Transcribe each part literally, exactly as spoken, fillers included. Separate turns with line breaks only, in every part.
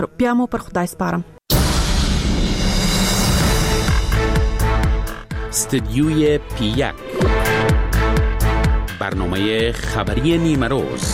بیا مو پر خدای سپارم.
استدیوی پی یک، برنامه خبری نیمه روز.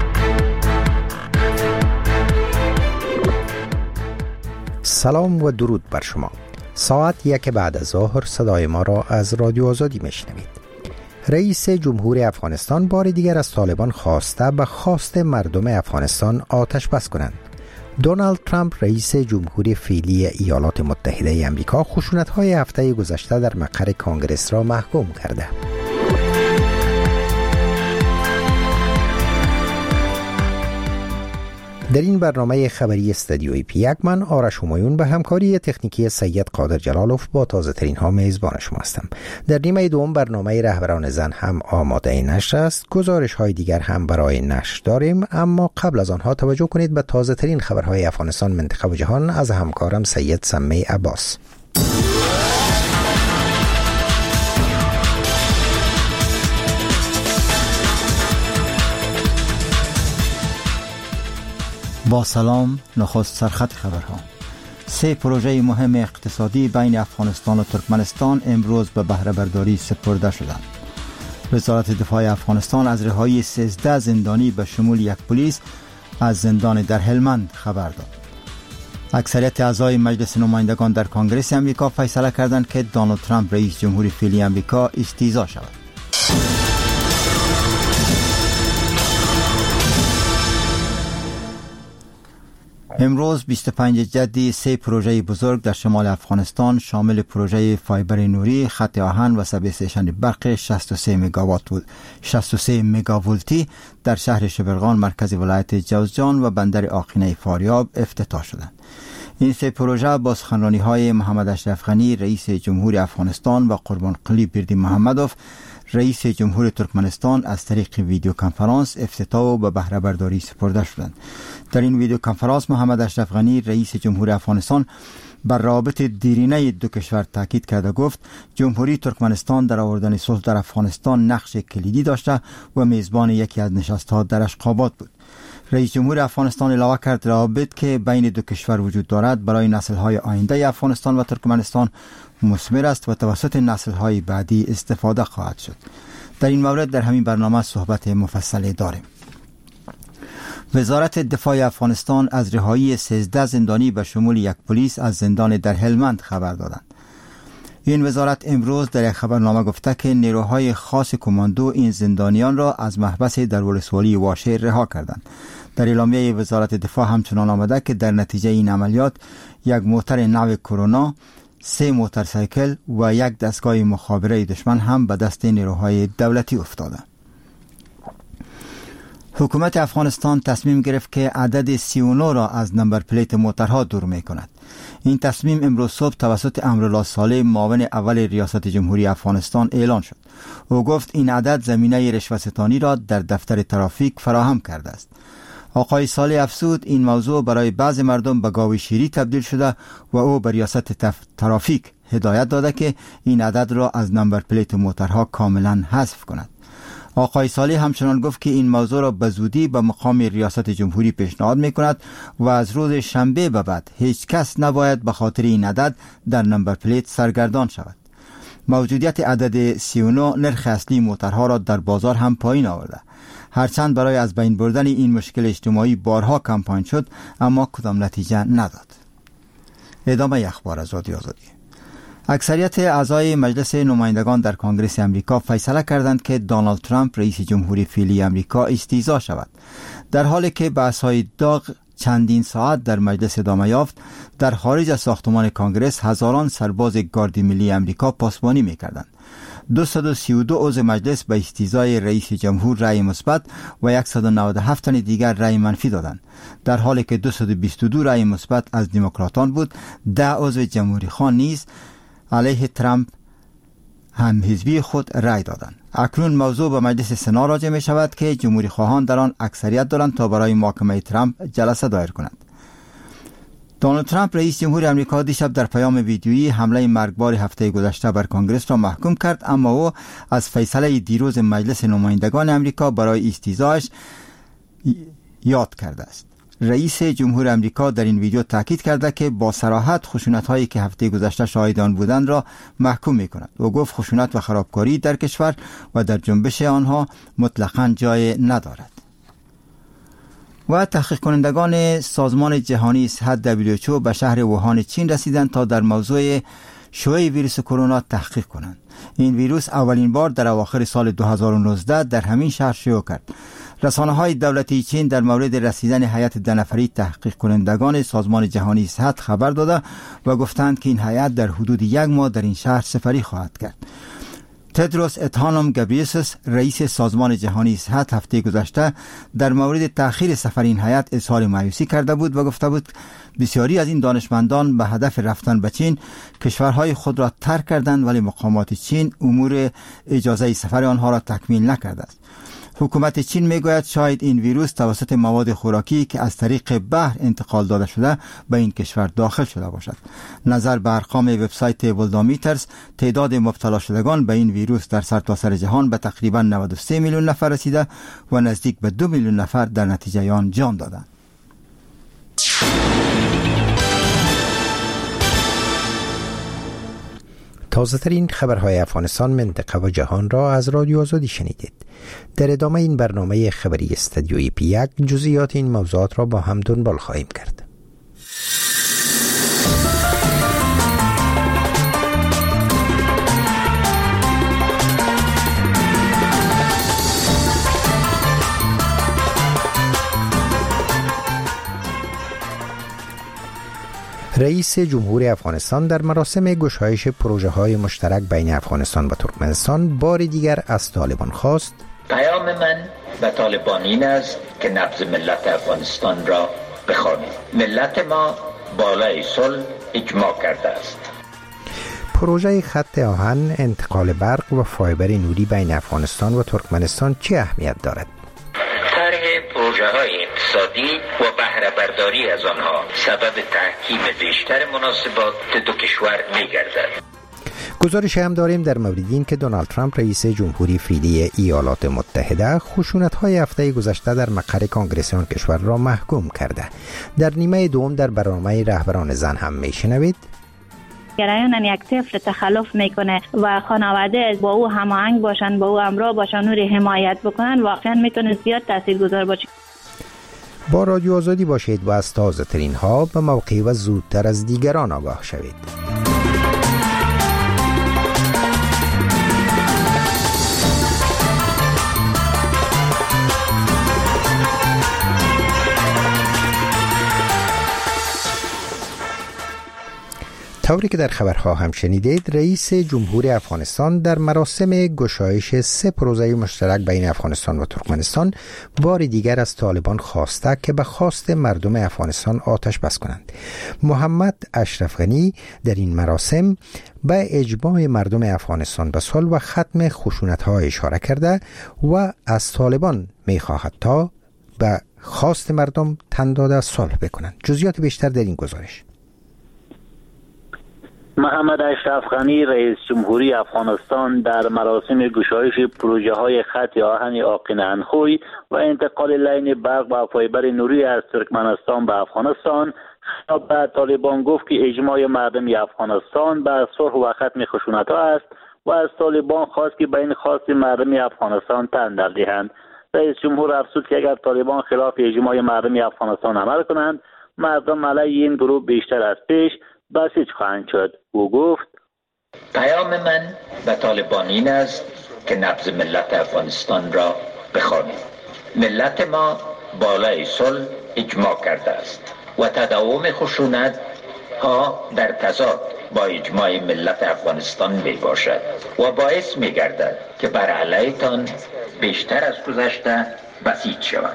سلام و درود بر شما. ساعت یک بعد از ظهر صدای ما را از رادیو آزادی میشنوید. رئیس جمهور افغانستان بار دیگر از طالبان خواسته به خواست مردم افغانستان آتش بس کنند. دونالد ترامپ رئیس جمهوری فعلی ایالات متحده آمریکا خشونت‌های هفته گذشته در مقر کنگره را محکوم کرده. در این برنامه خبری استدیوی پی یک من آرش همایون به همکاری تکنیکی سید قادر جلالوف با تازه ترین ها میزبان شما هستم. در نیمه دوم برنامه رهبران زن هم آماده نشر است. گزارش های دیگر هم برای نشر داریم، اما قبل از آنها توجه کنید به تازه ترین خبرهای افغانستان، منطقه و جهان از همکارم سید سمی عباس.
با سلام. نخست سرخط خبرها. سه پروژه مهم اقتصادی بین افغانستان و ترکمنستان امروز به بهره برداری سپرده شدند. وزارت دفاع افغانستان از رهایی سیزده زندانی به شمول یک پلیس از زندان در هلمند خبر داد. اکثریت اعضای مجلس نمایندگان در کنگره آمریکا فیصله کردند که دونالد ترامپ رئیس جمهوری فعلی آمریکا استیضاح شود. امروز بیست و پنج جدی سه پروژه بزرگ در شمال افغانستان شامل پروژه فایبر نوری، خط آهن و سب استیشن برق شصت و سه مگاوات بود شصت و سه مگاولتی در شهر شبرغان مرکز ولایت جوزجان و بندر آقینه فاریاب افتتاح شدند. این سه پروژه با سخنرانی‌های محمد اشرف غنی رئیس جمهور افغانستان و قربان قلی بردی محمدوف رئیس جمهور ترکمنستان از طریق ویدیو کنفرانس افتتاح و به بهره برداری سپرده شدند. در این ویدیو کنفرانس محمد اشرف غنی رئیس جمهور افغانستان بر روابط دیرینه دو کشور تاکید کرده گفت جمهوری ترکمنستان در آوردن صلح در افغانستان نقش کلیدی داشته و میزبان یکی از نشست‌ها در اشقابات بود. رئیس جمهور افغانستان علاوه کرد روابط که بین دو کشور وجود دارد برای نسل‌های آینده افغانستان و ترکمنستان مثمر است و توسط نسل‌های بعدی استفاده خواهد شد. در این مورد در همین برنامه صحبت مفصلی داریم. وزارت دفاع افغانستان از رهایی سیزده زندانی به شمول یک پلیس از زندان در هلمند خبر دادند. این وزارت امروز در یک خبرنامه گفته که نیروهای خاص کماندو این زندانیان را از محبس در ولسوالی واشه رها کردند. در اعلامیه وزارت دفاع همچنان آمده که در نتیجه این عملیات یک موتر نو کرونا، سه موتورسیکل و یک دستگاه مخابره دشمن هم به دست نیروهای دولتی افتاده. حکومت افغانستان تصمیم گرفت که عدد سی و نه را از نمبر پلیت موترها دور می کند. این تصمیم امروز صبح توسط امرالله صالح معاون اول ریاست جمهوری افغانستان اعلان شد. او گفت این عدد زمینه رشوه‌ستانی را در دفتر ترافیک فراهم کرده است. آقای صالح افزود این موضوع برای بعض مردم به گاوی شیری تبدیل شده و او به ریاست ترافیک هدایت داده که این عدد را از نمبر پلیت موترها کاملا حذف کند. آقای صالح همچنان گفت که این موضوع را به زودی به مقام ریاست جمهوری پیشنهاد می کند و از روز شنبه به بعد هیچ کس نباید به خاطر این عدد در نمبر پلیت سرگردان شود. موجودیت عدد سی و نه نرخ اصلی موترها را در بازار هم پایین آورده. هرچند برای از بین بردن این مشکل اجتماعی بارها کمپاین شد اما کدام نتیجه نداد. ادامه اخبار از رادیو آزادی. اکثریت اعضای مجلس نمایندگان در کنگره آمریکا فیصله کردند که دونالد ترامپ رئیس جمهوری فعلی آمریکا استیضاح شود. در حالی که بحث‌های داغ چندین ساعت در مجلس ادامه یافت، در خارج از ساختمان کنگره هزاران سرباز گارد ملی آمریکا پاسبانی می‌کردند. دویست و سی و دو عضو مجلس به استیضاح رئیس جمهور رأی مثبت و صد و نود و هفت تن دیگر رأی منفی دادند، در حالی که دویست و بیست و دو رأی مثبت از دموکراتان بود. ده عضو جمهوری خواه نیز علیه ترامپ هم حزبی خود رأی دادند. اکنون موضوع به مجلس سنا راجع می شود که جمهوری خواهان در آن اکثریت دارند تا برای محاکمه ترامپ جلسه دایر کنند. دونالد ترامپ رئیس جمهور آمریکا دیشب در پیام ویدیویی حمله مرگبار هفته گذشته بر کنگره را محکوم کرد، اما او از فیصله دیروز مجلس نمایندگان آمریکا برای استیضاحش یاد کرده است. رئیس جمهور امریکا در این ویدیو تاکید کرده که با صراحت خشونت‌هایی که هفته گذشته شاهد آن بودند را محکوم می‌کند. او گفت خشونت و خرابکاری در کشور و در جنبش آنها مطلقاً جای ندارد. و تحقیق کنندگان سازمان جهانی صحت دبلیو اچ او به شهر ووهان چین رسیدند تا در موضوع شیوع ویروس کرونا تحقیق کنند. این ویروس اولین بار در اواخر سال دو هزار و نوزده در همین شهر شیوع کرد. رسانه‌های دولتی چین در مورد رسیدن هیئت دو نفری تحقیق کنندگان سازمان جهانی صحت خبر داده و گفتند که این هیئت در حدود یک ماه در این شهر سفری خواهد کرد. تدروس ادهانوم گبریسس رئیس سازمان جهانی صحت هفته گذشته در مورد تأخیر سفر این هیئت اظهار مایوسی کرده بود و گفته بود بسیاری از این دانشمندان به هدف رفتن به چین کشورهای خود را ترک کردند، ولی مقامات چین امور اجازه سفر آنها را تکمیل نکرده است. حکومت چین میگوید شاید این ویروس توسط مواد خوراکی که از طریق بحر انتقال داده شده به این کشور داخل شده باشد. نظر به ارقام وبسایت ولدامیترز تعداد مبتلا شدگان به این ویروس در سرتاسر جهان به تقریبا نود و سه میلیون نفر رسیده و نزدیک به دو میلیون نفر در نتیجه آن جان دادند.
تازه ترین خبرهای افغانستان، منطقه و جهان را از رادیو آزادی شنیدید. در ادامه این برنامه خبری استدیوی پی یک جزئیات این موضوعات را با هم دنبال خواهیم کرد. رئیس جمهور افغانستان در مراسم گشایش پروژه های مشترک بین افغانستان و ترکمنستان بار دیگر از طالبان خواست:
پیام من به طالبان این است که نبض ملت افغانستان را بخوانید. ملت ما بالای صلح اجماع کرده است.
پروژه خط آهن، انتقال برق و فایبر نوری بین افغانستان و ترکمنستان چه اهمیت دارد؟
پروژه های اقتصادی و بهره برداری از آنها سبب تحکیم بیشتر مناسبات دو کشور می گردد.
گزارش هم داریم در مورد این که دونالد ترامپ رئیس جمهوری فعلی ایالات متحده خشونت‌های هفته گذشته در مقر کنگره آن کشور را محکوم کرده. در نیمه دوم در برنامه رهبران زن هم میشنوید:
گرایان یک طفل تخلف میکنه و خانواده با او هماهنگ باشن، با او همراه باشن، او را حمایت بکنن، واقعا میتونه زیاد تاثیرگذار باشه.
با رادیو آزادی باشید و از تازه ترین ها به موقع و زودتر از دیگران آگاه شوید. طوری که در خبرها هم شنیدید، رئیس جمهور افغانستان در مراسم گشایش سه پروژه مشترک بین افغانستان و ترکمنستان بار دیگر از طالبان خواسته که به خواست مردم افغانستان آتش بس کنند. محمد اشرف غنی در این مراسم به اجماع مردم افغانستان به صلح و ختم خشونت‌ها اشاره کرده و از طالبان می‌خواهد تا به خواست مردم تن داده صلح بکنند. جزئیات بیشتر در این گزارش.
محمد اشرف غنی رئیس جمهوری افغانستان در مراسم گشایش پروژه های خط آهن آقین انخوی و انتقال لین برق و فایبر نوری از ترکمنستان به افغانستان خطاب به طالبان گفت که اجماع مردم افغانستان به صلح و ختم خشونت‌ها است و از طالبان خواست که به این خواست مردم افغانستان تن دهند. رئیس جمهور افزود که اگر طالبان خلاف اجماع مردم افغانستان عمل کنند، مردم علیه این گروه بیشتر از پیش بسیج خواهند شد. او گفت:
پیام من به طالبان این است که نبض ملت افغانستان را بخوانید. ملت ما بالای صلح اجماع کرده است و تداوم خشونت ها در تضاد با اجماع ملت افغانستان می باشد و باعث می گردد که بر علیتان بیشتر از گذشته بسیج شوند.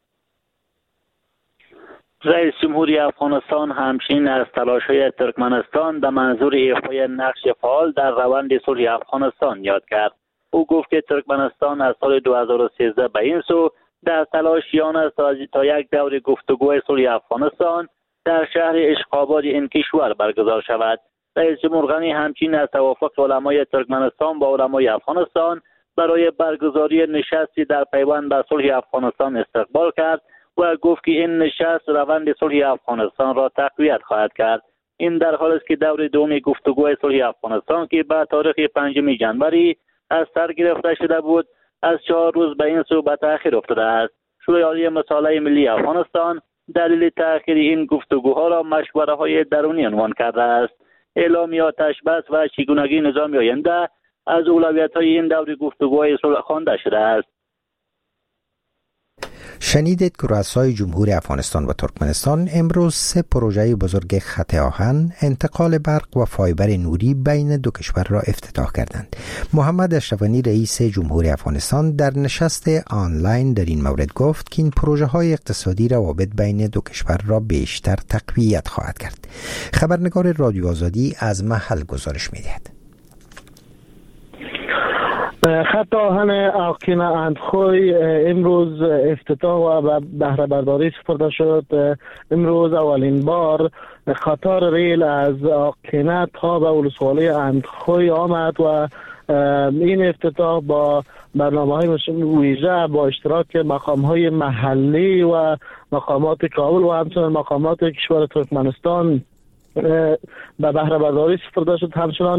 رئیس جمهوری افغانستان همچنین از تلاش‌های ترکمنستان در منظور ایفای نقش فعال در روند صلح افغانستان یاد کرد. او گفت که ترکمنستان از سال دو هزار و سیزده به این سو در تلاشیان است تا یک دور گفتگوی صلح افغانستان در شهر اشقاباد این کشور برگزار شود. رئیس جمهور غنی همچنین از توافق علمای ترکمنستان با علمای افغانستان برای برگزاری نشستی در پیوند به صلح افغانستان استقبال کرد و گفت که این نشست روند صلح افغانستان را تقویت خواهد کرد. این در حالی است که دور دوم گفتگوهای صلح افغانستان که به تاریخ پنجم ژانویه از سر گرفته شده بود از چهار روز به این سو به تأخیر افتاده است. شورای عالی مصالحه ملی افغانستان دلیل تأخیر این گفتگوها را مشوره های درونی عنوان کرده است. اعلامیه آتش بس و چگونگی نظام آینده از اولویت های این دور گفتگوهای صلح خوانده شده است.
شنیدید که رؤسای جمهوری افغانستان و ترکمنستان امروز سه پروژه بزرگ خط آهن، انتقال برق و فایبر نوری بین دو کشور را افتتاح کردند. محمد اشرف غنی رئیس جمهوری افغانستان در نشست آنلاین در این مورد گفت که این پروژه های اقتصادی روابط بین دو کشور را بیشتر تقویت خواهد کرد. خبرنگار رادیو آزادی از محل گزارش می‌دهد.
خط آهن آقین اندخوی امروز افتتاح و بهره برداری سپرده شد. امروز اولین بار قطار ریل از آقینه تا به ولسوالی اندخوی آمد و این افتتاح با برنامه‌های ویژه با اشتراک مقام‌های محلی و مقامات کابل و همچنین مقامات کشور ترکمنستان به بهره برداری سپرده شد. همچنان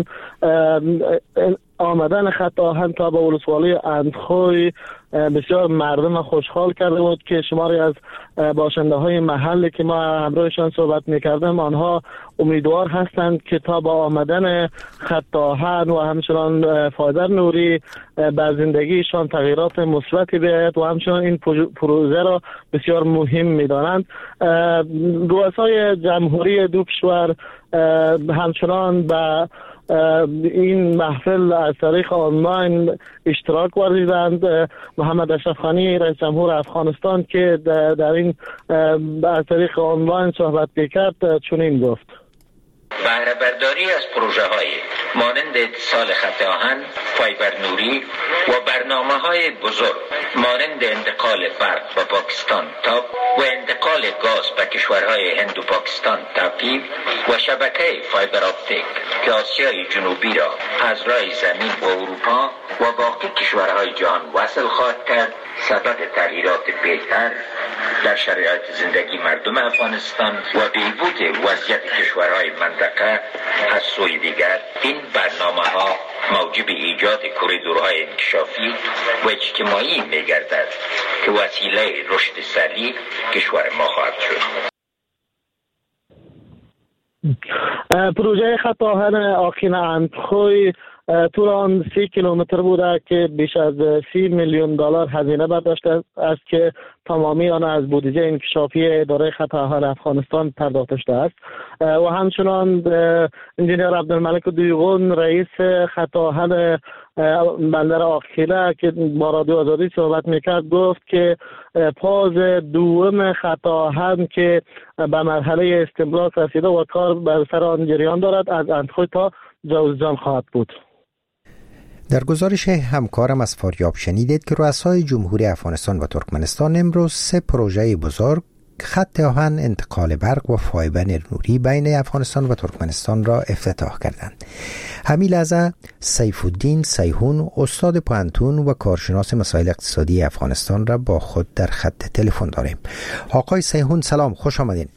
آمدن خط آهن تا به ولسوالی اندخوی بسیار مردم خوشحال کرده بود که شماری از باشنده های محلی که ما همراهشان صحبت میکردیم آنها امیدوار هستند که تا با آمدن خط آهن و همچنان فایبر نوری به زندگیشان تغییرات مثبتی بیاید و همچنان این پروژه را بسیار مهم میدانند. رؤسای جمهوری دو کشور همچنان به این محفل از طریق آنلاین اشتراک ورزیدند. محمد اشرف غنی رئیس جمهور افغانستان که در این از طریق آنلاین صحبت کرد چنین گفت:
بهره برداری از پروژه های مانند اتصال خط آهن، فایبر نوری و برنامه های بزرگ مانند انتقال برق به پاکستان تاپ و انتقال گاز به کشورهای هند و پاکستان تاپی و شبکه فایبر اپتیک که آسیای جنوبی را از راه زمین و اروپا و باقی کشورهای جهان وصل خواهد کرد سبب تغییرات بهتر در شرایط زندگی مردم افغانستان و بهبود وضعیت کشورهای منطقه از سوی دیگر این برنامه ها موجب ایجاد کوریدورهای انکشافی و اجتماعی می‌گردد که وسیله رشد سریع کشور ما خواهد شد.
پروژه خط آهن آقین اندخوی طول آن سی کیلومتر بوده که بیش از سی میلیون دلار هزینه برداشته است که تمامی آن از بودجه انکشافی اداره خط آهن افغانستان پرداخته شده است. و همچنان انجینیر عبدالملک دویغون رئیس خط آهن بندر آقیله که با رادیو آزادی صحبت میکرد گفت که پاز دوم خط آهن که به مرحله استملاک رسیده و کار بر سر آن جریان دارد از اندخوی تا جوزجان خواهد بود.
در گزارش همکارم از فاریاب شنیدید که رؤسای جمهوری افغانستان و ترکمنستان امروز سه پروژه بزرگ خط آهن، انتقال برق و فایبر نوری بین افغانستان و ترکمنستان را افتتاح کردند. همین لحظه سیف الدین سیهون استاد پوهنتون و کارشناس مسائل اقتصادی افغانستان را با خود در خط تلفن داریم. آقای سیهون سلام، خوش آمدین.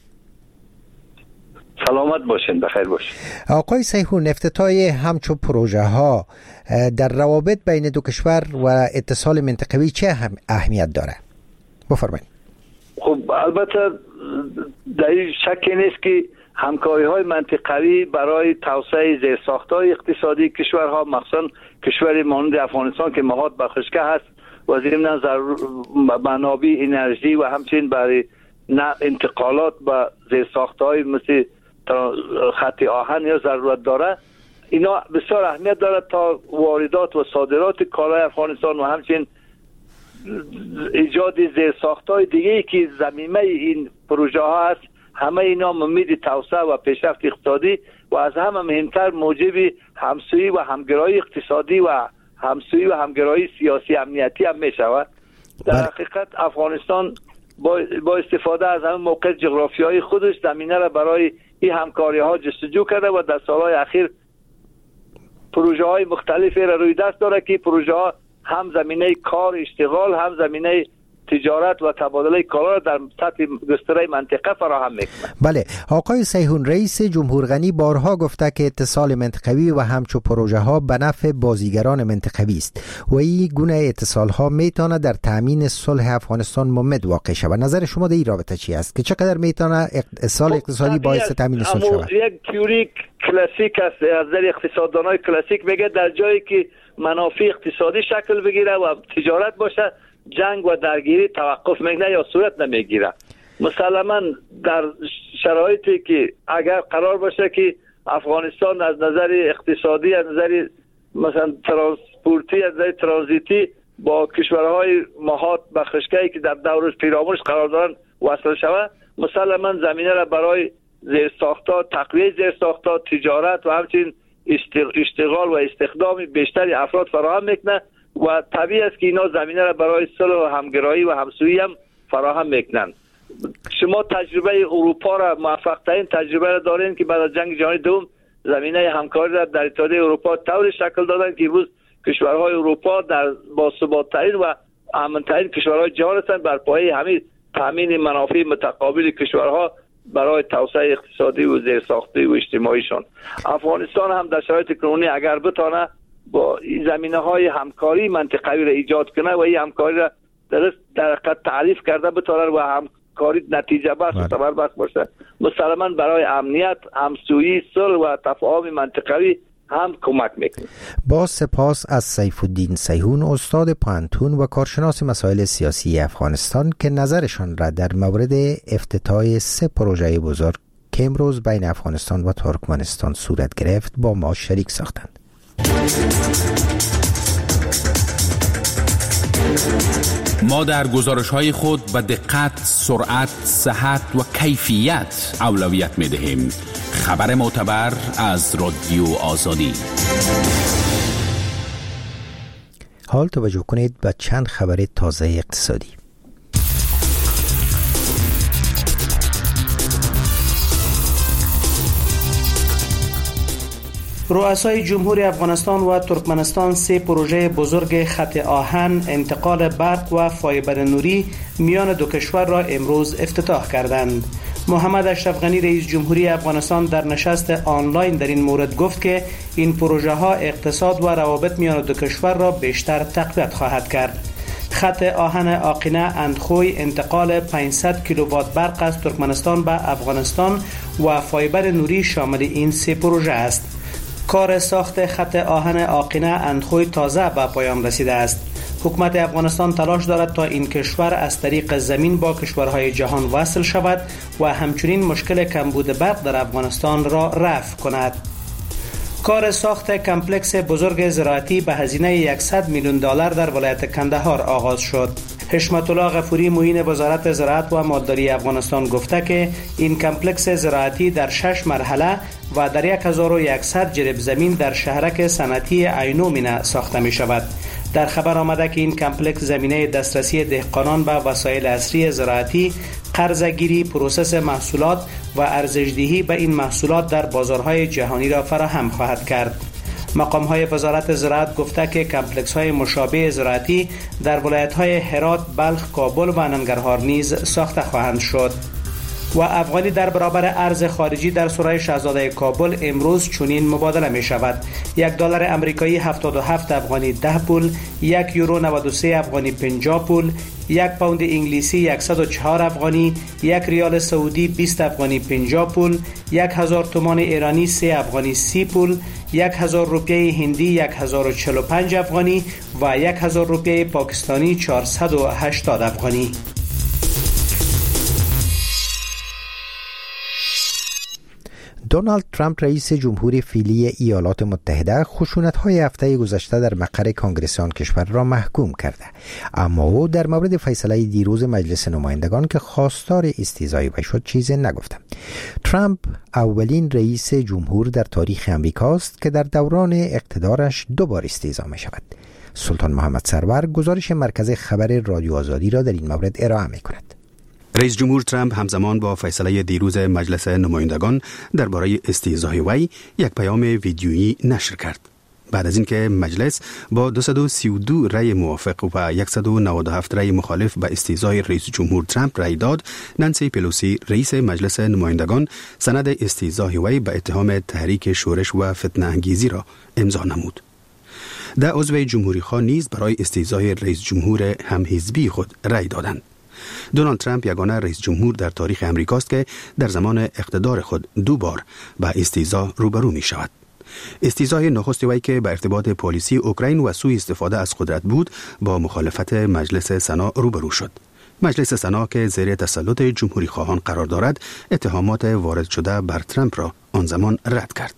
سلامت باشین، بخیر باشین.
آقای سیهون، افتتاح همچون پروژه ها در روابط بین دو کشور و اتصال منطقوی چه هم اهمیت داره؟ بفرمایید.
خب البته در این شکی نیست که همکاری های منطقوی برای توسعه زیرساخت‌های اقتصادی کشورها مخصوصا کشور مانند افغانستان که محاط به خشکی هست و ضمن منابع انرژی و همچنین برای انتقالات به زیرساخت‌های مثل خط آهن یا ضرورت داره، اینا بسیار اهمیت داره تا واردات و صادرات کالای افغانستان و همچنین ایجاد زیرساخت‌های دیگه‌ای که ضمیمه این پروژه ها هست، همه اینا امید توسعه و پیشرفت اقتصادی و از همه مهمتر موجب همسویی و همگرایی اقتصادی و همسویی و همگرایی سیاسی امنیتی هم میشود. در حقیقت افغانستان با, با استفاده از همه موقع جغرافیایی خودش زمینه را برای این همکاری ها جستجو کرده و در سالهای اخیر پروژه های مختلفی را روی دست داره که پروژه ها هم زمینه کار اشتغال، هم زمینه تجارت و تبادل کالا در سطح گستره منطقه فراهم میکنه.
بله، آقای سیحون، رئیس جمهور غنی بارها گفته که اتصال منطقوی و همچو پروژه ها به نفع بازیگران منطقوی است و این گونه اتصال ها میتونه در تامین صلح افغانستان ممد واقع شود. نظر شما در این رابطه چی است که چقدر میتونه اتصال اقتصادی باعث تامین صلح شود؟
یک تئوری کلاسیک است از نظر اقتصاددانای کلاسیک، میگه در جایی که منافع اقتصادی شکل بگیره و تجارت باشه، جنگ و درگیری توقف میکنه یا صورت نمیگیره. مسلما در شرایطی که اگر قرار باشه که افغانستان از نظر اقتصادی، از نظر مثلا ترانسپورتی، از نظر ترانزیتی با کشورهای مهات و خشکه‌ای که در دور پیرامونش قرار دارن وصل شود، مسلما زمینه را برای زیرساخت‌ها، تقویت زیرساخت‌ها، تجارت و همچنین اشتغال و استخدام بیشتری افراد فراهم میکنه و طبیعی است که اینا زمینه را برای صلح و همگرایی و همسویی هم فراهم میکنن. شما تجربه اروپا را، موفق ترین تجربه را دارین که بعد از جنگ جهانی دوم زمینه همکاری را در اتحادیه اروپا طوری شکل دادن که امروز کشورهای اروپا در باثبات‌ترین و امن‌ترین کشورهای جهان هستند بر پایه همین تامین منافع متقابل کشورها برای توسعه اقتصادی و زیرساختی و اجتماعیشان. افغانستان هم در شرایط کنونی اگر بتونه با این زمینه‌های همکاری منطقوی را ایجاد کنه و این همکاری را درست در حقیقت تعریف کرده بتونه و همکاری نتیجه بخش و ثمر بخش باشه، مسلماً برای امنیت، همسویی، صلح و تفاهم منطقوی هم کمک میکنه.
با سپاس از سیف الدین سیحون، استاد پانتون و کارشناس مسائل سیاسی افغانستان که نظرشان را در مورد افتتاح سه پروژه بزرگ که امروز بین افغانستان و ترکمنستان صورت گرفت با ما شریک ساختند.
ما در گزارش‌های خود به دقت، سرعت، صحت و کیفیت اولویت می‌دهیم. خبر معتبر از رادیو آزادی.
حال توجه کنید به چند خبر تازه اقتصادی.
رؤسای جمهوری افغانستان و ترکمنستان سه پروژه بزرگ خط آهن، انتقال برق و فایبر نوری میان دو کشور را امروز افتتاح کردند. محمد اشرف غنی رئیس جمهوری افغانستان در نشست آنلاین در این مورد گفت که این پروژه ها اقتصاد و روابط میان دو کشور را بیشتر تقویت خواهد کرد. خط آهن آقینه اندخوی انتقال پانصد کیلووات برق از ترکمنستان به افغانستان و فایبر نوری شامل این سه پروژه است. کار ساخت خط آهن آقینه اندخوی تازه به پایان رسیده است. حکومت افغانستان تلاش دارد تا این کشور از طریق زمین با کشورهای جهان وصل شود و همچنین مشکل کمبود برق در افغانستان را رفع کند. کار ساخت کمپلکس بزرگ زراعتی به هزینه صد میلیون دلار در ولایت کندهار آغاز شد. حشمت الله غفوری معین وزارت زراعت و مالداری افغانستان گفته که این کمپلکس زراعتی در شش مرحله و در یک هزار و صد جریب زمین در شهرک صنعتی عینومینه ساخته می شود. در خبر آمده که این کمپلکس زمینه دسترسی دهقانان به وسایل عصری زراعتی، قرضه‌گیری، پروسس محصولات و ارزش‌دهی به این محصولات در بازارهای جهانی را فراهم خواهد کرد. مقام‌های وزارت زراعت گفته که کمپلکس‌های مشابه زراعتی در ولایت‌های هرات، بلخ، کابل و ننگرهار نیز ساخته خواهند شد. و افغانی در برابر ارز خارجی در سرای شاهزاده کابل امروز چنین مبادله می شود: یک دلار امریکایی هفتاد و هفت افغانی ده پول، یک یورو نود و سه افغانی پنجاه پول، یک پوند انگلیسی صد و چهار افغانی، یک ریال سعودی بیست افغانی پنجاه پول، یک هزار تومان ایرانی سه افغانی سی پول، یک هزار روپیه هندی صد و چهل و پنج افغانی و یک هزار روپیه پاکستانی چهارصد و هشتاد افغانی.
دونالد ترامپ رئیس جمهوری فعلی ایالات متحده خشونت‌های هفته گذشته در مقر کنگره آن کشور را محکوم کرده، اما او در مورد فیصله دیروز مجلس نمایندگان که خواستار استیضای وی شد چیزی نگفته. ترامپ اولین رئیس جمهور در تاریخ امریکا است که در دوران اقتدارش دو بار استیضا می شود. سلطان محمد سرور گزارش مرکز خبر رادیو آزادی را در این مورد ارائه می کند.
رئیس جمهور ترامپ همزمان با فیصله دیروز مجلس نمایندگان درباره استیضای وی یک پیام ویدیویی نشر کرد. بعد از اینکه مجلس با دویست و سی و دو رأی موافق و صد و نود و هفت رأی مخالف به استیضاح رئیس جمهور ترامپ رأی داد، نانسی پلوسی رئیس مجلس نمایندگان سند استیضاح وی به اتهام تحریک شورش و فتنه انگیزی را امضا نمود. ده عضو جمهوری خواه نیز برای استیضاح رئیس جمهور همحزبی خود رأی دادند. دونالد ترامپ یگانه رئیس جمهور در تاریخ امریکاست که در زمان اقتدار خود دو بار با استیضاح روبرو می شود. استیضاح نخست وی که به ارتباط پالیسی اوکراین و سوء استفاده از قدرت بود، با مخالفت مجلس سنا روبرو شد. مجلس سنا که زیر تسلط جمهوری خواهان قرار دارد، اتهامات وارد شده بر ترامپ را آن زمان رد کرد.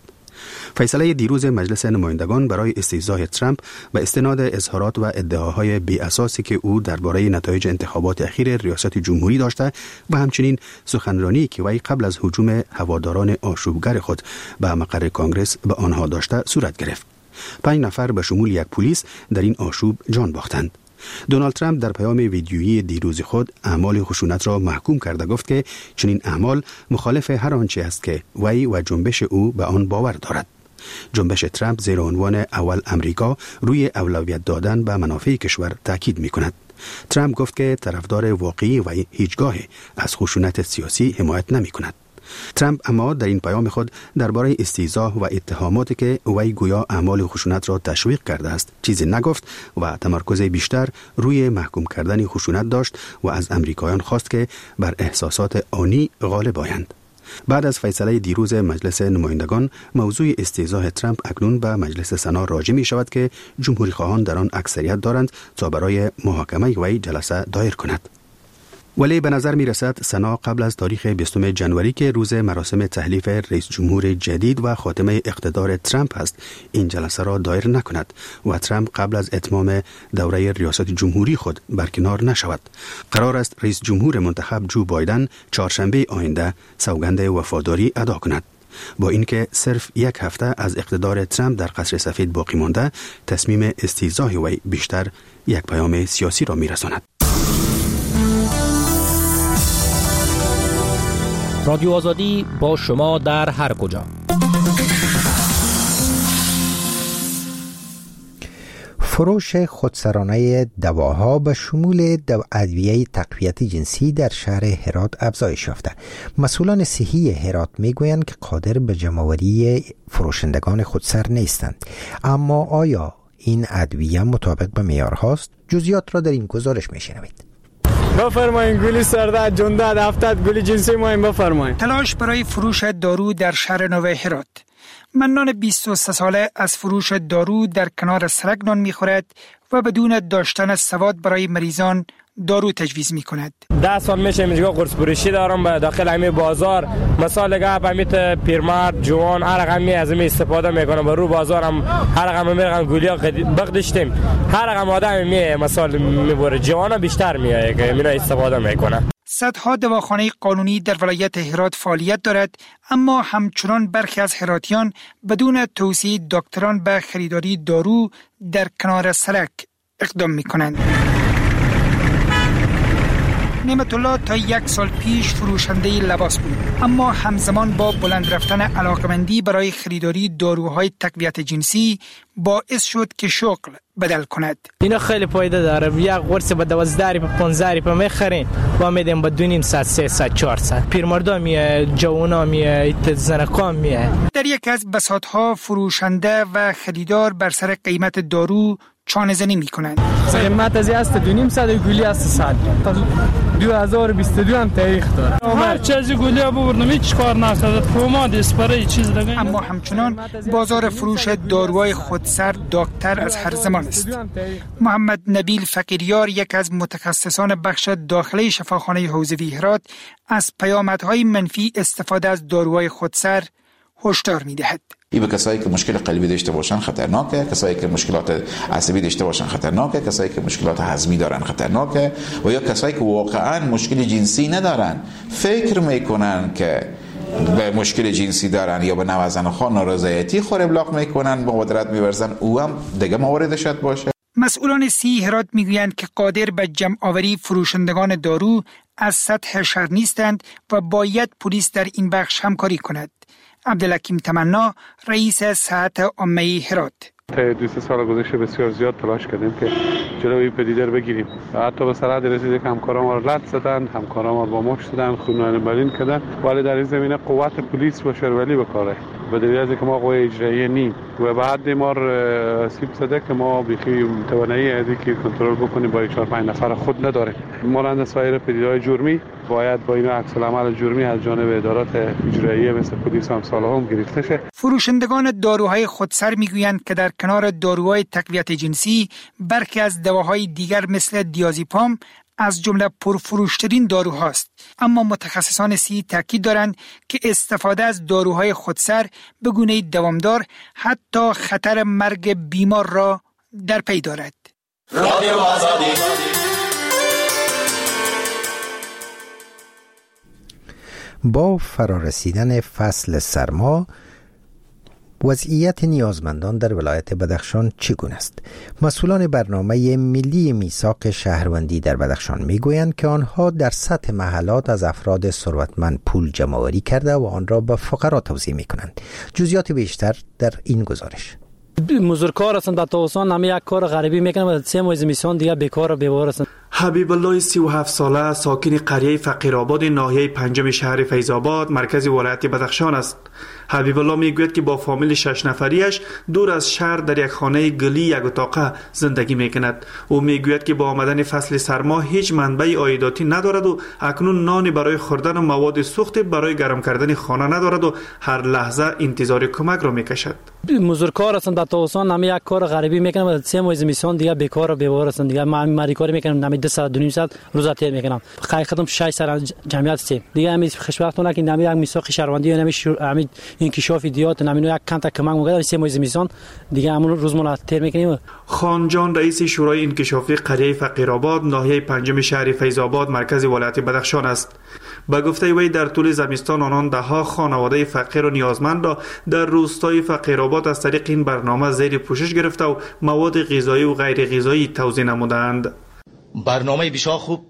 فیصله دیروز مجلس نمایندگان برای استیضاح ترامپ به استناد اظهارات و ادعاهای بی اساسی که او درباره نتایج انتخابات اخیر ریاست جمهوری داشته و همچنین سخنرانی که وی قبل از هجوم هواداران آشوبگر خود به مقر کنگره به آنها داشته صورت گرفت. پنج نفر به شمول یک پلیس در این آشوب جان باختند. دونالد ترامپ در پیام ویدیویی دیروز خود اعمال خشونت را محکوم کرده گفت که چنین اعمال مخالف هر آنچه است که وی و جنبش او به آن باور دارد. جنبش ترامپ زیر عنوان اول امریکا روی اولویت دادن به منافع کشور تاکید می کند. ترامپ گفت که طرفدار واقعی وی هیچگاه از خشونت سیاسی حمایت نمی کند. ترامپ اما در این پیام خود درباره استیضاح و اتهاماتی که وی گویا اعمال خشونت را تشویق کرده است چیزی نگفت و تمرکز بیشتر روی محکوم کردن خشونت داشت و از امریکایان خواست که بر احساسات آنی غالب آیند. بعد از فیصله دیروز مجلس نمایندگان، موضوع استیضاح ترامپ اکنون به مجلس سنا راجع می شود که جمهوری خواهان در آن اکثریت دارند تا برای محاکمه وی جلسه دایر کند. ولی به نظر می رسد سنا قبل از تاریخ بیستم ژانویه که روز مراسم تحلیف رئیس جمهور جدید و خاتمه اقتدار ترامپ است، این جلسه را دایر نکند و ترامپ قبل از اتمام دوره ریاست جمهوری خود برکنار نشود. قرار است رئیس جمهور منتخب جو بایدن چهارشنبه آینده سوگند وفاداری ادا کند. با اینکه صرف یک هفته از اقتدار ترامپ در قصر سفید باقی مانده، تصمیم استیضاح وی بیشتر یک پیام سیاسی را می رساند.
رادیو آزادی با شما در هر کجا.
فروش خودسرانه دواها به شمول ادویه تقویت جنسی در شهر هرات افزایش یافته. مسئولان صحی هرات میگویند که قادر به جمع‌آوری فروشندگان خودسر نیستند. اما آیا این ادویه مطابق به معیارهاست؟ جزئیات را در این گزارش میشنوید.
بفرمایید. گلی سرده جنده هفتاد گلی جنسی ما این بفرمایید.
تلاش برای فروش دارو در شهر نو هرات. منان بیست و سه ساله از فروش دارو در کنار سرک نان میخورد و بدون داشتن سواد برای مریضان دارو تجویز می کند.
ده سال میشه اینجا قرص فروشی دارم به داخل همین بازار. مثلا گپ همیت پیرمرد جوان هر رقمی از این استفاده میکنم. برو بازارم هر رقم میرم گولیا بغدشتیم. هر رقم آدم می مثلا میبره جوانا بیشتر میایه که مینا استفاده میکنه.
صدها دواخانه قانونی در ولایت هرات فعالیت دارد، اما همچنان برخی از هراتیان بدون توصیه دکتران به خریداری دارو در کنار سرک اقدام میکنند. نعمت الله تا یک سال پیش فروشنده لباس بود، اما همزمان با بلند رفتن علاقمندی برای خریداری داروهای تقویت جنسی باعث شد که شغل بدل کند.
اینا خیلی فایده داره. یک قرص به دوازده ریپ پانزده ریپ میخرین و میدیم به دو نیم ساعت سه ساعت چهار ساعت. پیرمردا میه، جوانا میه، زنکان میه.
در یک از بساطها فروشنده و خریدار بر سر قیمت دارو چانه زنی می کنند.
قیمت از است دو نیم ساعت گولی است صد. دو هزار و بیست و دو هم تاریخ داره.
هر چیزی گولی ببرنم هیچ کار نکرد. پوماد اسپری چیز دیگه.
اما همچنان بازار فروش داروهای خودسر داغ‌تر از هر زمان است. محمد نبیل فقیریار، یک از متخصصان بخش داخلی شفاخانه حوزوی هرات، از پیامدهای منفی استفاده از داروهای خودسر هشدار می‌دهد.
این به کسایی که مشکل قلبی داشته باشن خطرناکه، کسایی که مشکلات عصبی داشته باشن خطرناکه، کسایی که مشکلات هضمی دارن خطرناکه، و یا کسایی که واقعا مشکل جنسی ندارن فکر میکنن که به مشکل جنسی دارن یا به نوزن خان نارضایتی خور ابلاغ میکنن، مبادرت میورزن، او هم دیگه موارد شد باشه.
مسئولان سی هرات میگویند که قادر به جمع آوری فروشندگان دارو از سطح شهر نیستند و باید پلیس در این بخش همکاری کند. عبدالحکیم تمنا، رئیس صحت عامه هرات:
تا دو سه سال گذشته بسیار زیاد تلاش کردیم که جلوی پدیده رو بگیریم. حتی به سرحد رسیده که همکاران ما رو لط زدن، همکاران ما رو با مشت زدن، خونه‌نبرین کردن، ولی در این زمینه قوت پلیس و شورولی بکاره. به دلیل از اینکه ما قوه اجرایی نیم و به حد ما سیب زده که ما بیخی توانایی از اینکه کنترل بکنیم با چهار پنج نفر خود نداره. مانند سایر پدیده‌های جرمی باید با این عکس العمل جرمی از جانب ادارات اجرایی مثل پلیس و امثال هم گرفته شه.
فروشندگان داروهای خودسر میگویند که در کنار داروهای تقویت جنسی برخی از دواهای دیگر مثل دیازیپام از جمله پرفروشترین داروهاست، اما متخصصان صحی تاکید دارند که استفاده از داروهای خودسر به گونه دوامدار حتی خطر مرگ بیمار را در پی دارد. رادیو آزادی.
با فرارسیدن فصل سرما، وضعیت نیازمندان در ولایت بدخشان چگونه است؟ مسئولان برنامه ملی میثاق شهروندی در بدخشان میگویند که آنها در سطح محلات از افراد ثروتمند پول جمع‌آوری کرده و آن را به فقرا توزیع میکنند. جزئیات بیشتر در این گزارش.
مزدورکار هستند، در تابستان همه یک کار غریبی میکنند و سه ماه زمستان دیگه بیکار و بیوار هستند.
حبیب الله سی و هفت ساله ساکن قریه فقیرآباد ناحیه پنجم شهر فیض‌آباد مرکز ولایت بدخشان است. حبیب الله میگوید که با فامیل شش نفریش دور از شهر در یک خانه گلی یک اتاقه زندگی میکند. او میگوید که با آمدن فصل سرما هیچ منبع عایداتی ندارد و اکنون نان برای خوردن و مواد سوخت برای گرم کردن خانه ندارد و هر لحظه انتظار کمک را میکشد.
مزدورکار هستند، در تابستان همه یک کار غریبی میکنند و سه ماه زمستان دیگه بیکار و بیوار هستند. دیگه ما مری کاری میکنم، نمی دو ساعت دو نیم ساعت روز تیر میکنم. حقیقتا شش سال جمعیت است. دیگه همین خوشبختانه که نمی یک میثاق شهروندی و نمی انکشاف دیات نمینو یک کانتا کمک میگه سه ماه زمستان دیگه همون روز ما تیر میکنیم.
خان جان رئیس شورای انکشافی قریه فقیرآباد ناحیه پنجم شهر فیض‌آباد مرکز ولایت بدخشان است. با گفته وی در طول زمستان آنان ده ها خانواده فقیر و نیازمند را در روستای فقیرآباد از طریق این برنامه زیر پوشش گرفته و مواد غذایی و غیر غذایی توزیع نمودند.
برنامه بسیار خوب،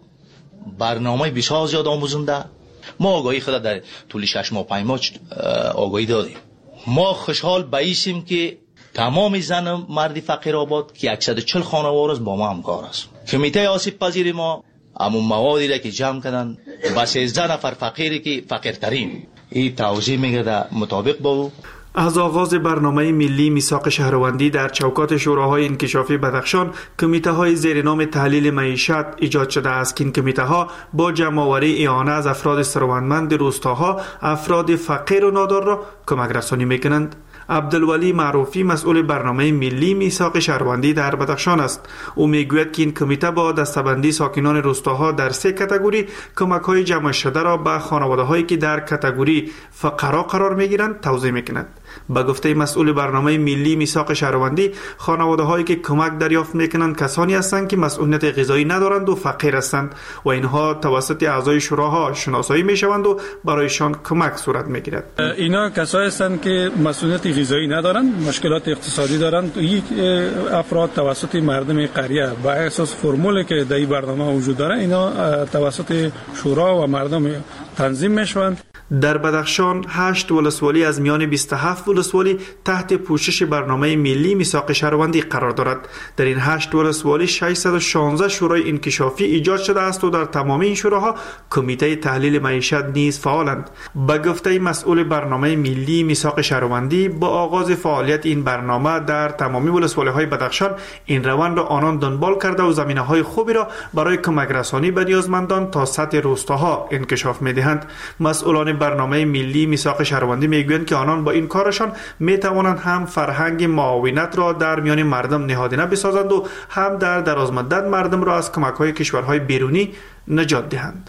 برنامه بسیار زیاد آموزنده. ما آگاهی خود در طول شش ماه پنج ماه آگاهی دادیم. ما خوشحال بایستیم که تمام زن مرد فقیرآباد که صد و چهل خانواده با ما همکار است. کمیته آسیب پذیر ما همون موادی را که جمع کردن با سیزده نفر فقیری که فقیرترین این توزیع میگرده مطابق با او.
از آغاز برنامه ملی میثاق شهروندی در چوکات شوراهای انکشافی بدخشان کمیته های زیر نام تحلیل معیشت ایجاد شده است که این کمیته ها با جمع‌آوری اعانه از افراد ثروتمند روستاها افراد فقیر و نادار را کمک رسانی میکنند. عبدالولی معروفی مسئول برنامه ملی میثاق شهروندی در بدخشان است. او میگوید که این کمیته با دسته‌بندی ساکنان روستاها در سه کاتگوری کمک‌های جمع شده را به خانواده‌هایی که در کاتگوری فقرا قرار می‌گیرند توزیع می‌کند. با گفته مسئول برنامه ملی میثاق شهروندی، خانواده‌هایی که کمک دریافت می‌کنند کسانی هستند که مسئولیت غذایی ندارند و فقیر هستند و اینها توسط اعضای شوراها شناسایی می‌شوند و برایشان کمک صورت می‌گیرد.
اینا کسایی هستند که مسئولیت غذایی ندارند، مشکلات اقتصادی دارند. یک افراد توسط مردم قریه با اساس فرمولی که در این برنامه وجود داره اینا توسط شورا و مردم تنظیم میشوند.
در بدخشان هشت ولسوالی از میان بیست و هفت ولسوالی تحت پوشش برنامه ملی میثاق شهروندی قرار دارد. در این هشت ولسوالی ششصد و شانزده شورای انکشافی ایجاد شده است و در تمام این شوراها کمیته تحلیل معیشت نیز فعالند. با گفته مسئول برنامه ملی میثاق شهروندی، با آغاز فعالیت این برنامه در تمامی ولسوالی های بدخشان این روند را آنان دنبال کرده و زمینه های خوبی را برای کمک رسانی به نیازمندان تا سطح روستاها انکشاف می‌دهند. مسئولان برنامه ملی میثاق شهروندی میگویند که آنان با این کارشان میتوانند هم فرهنگ معاونت را در میان مردم نهادینه بسازند و هم در درازمدت مردم را از کمک‌های کشورهای بیرونی نجات دهند.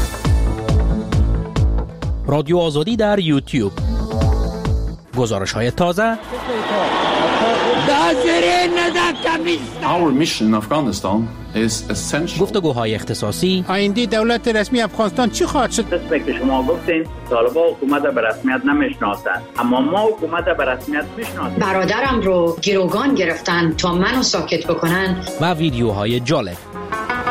رادیو آزادی در یوتیوب، گزارش‌های تازه،
Our mission in Afghanistan is essential.
گفتگوهای اختصاصی.
آینده دولت رسمی افغانستان چی خواهد شد؟
دسته که شما گفتین طالبان حکومت به رسمیت نمیشناسند، اما ما حکومت به رسمیت میشناسیم.
برادرم رو گروگان گرفتن تا منو ساکت بکنن.
و ویدیوهای جالب.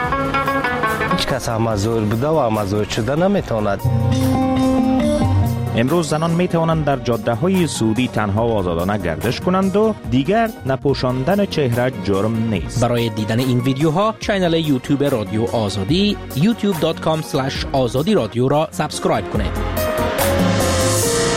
هیچ کس هم مزور بوده و مزور شده نمیتواند.
امروز زنان می توانند در جاده های سعودی تنها و آزادانه گردش کنند و دیگر نپوشاندن چهره جرم نیست.
برای دیدن این ویدیوها کانال یوتیوب رادیو آزادی یوتیوب دات کام اسلش آزادی رادیو را سابسکرایب کنید.